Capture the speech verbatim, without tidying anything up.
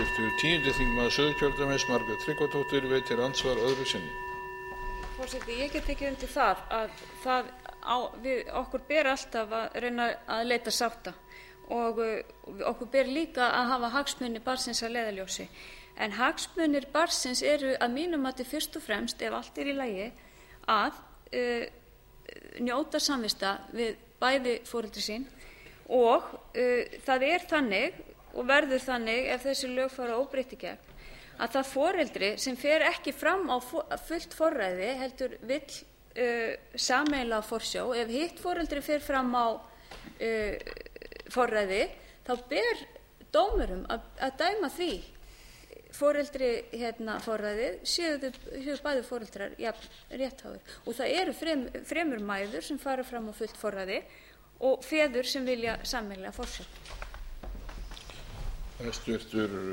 Hæstvirtur tíundi þingmaður Suðurkjördæmis, Margrét Tryggvadóttir, veitir andsvar öðru sinni. Forseti, ég get tekið undir það að það á, við, okkur ber alltaf að reyna að leita sátta og okkur ber líka að hafa hagsmuni barnsins að leiðarljósi. En hagsmunir barnsins eru að mínu mati fyrst og fremst, ef allt er í lagi, að uh, njóta samvista við bæði foreldri sín og uh, það er þannig og verður þannig ef þessi lög fara óbreytt í gegn að það foreldri sem fer ekki fram á fullt forræði heldur vill uh, sameiginlega forsjá, ef hitt foreldri fer fram á uh, forræði þá ber dómurum að, að dæma því foreldri hérna forræðið séu þau bæði foreldrar jafn réttháir og það eru frem, fremur mæður sem fara fram á fullt forræði og feður sem vilja sameiginlega forsjá. Hæstvirtur